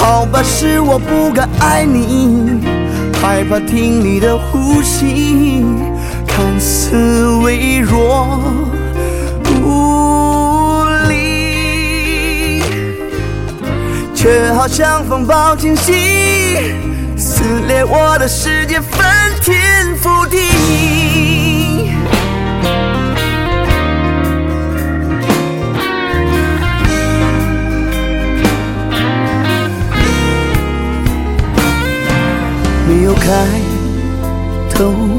好吧，是我不该爱你，害怕听你的呼吸，看似微弱无力，却好像风暴侵袭，撕裂我的世界，翻天覆地。没有开头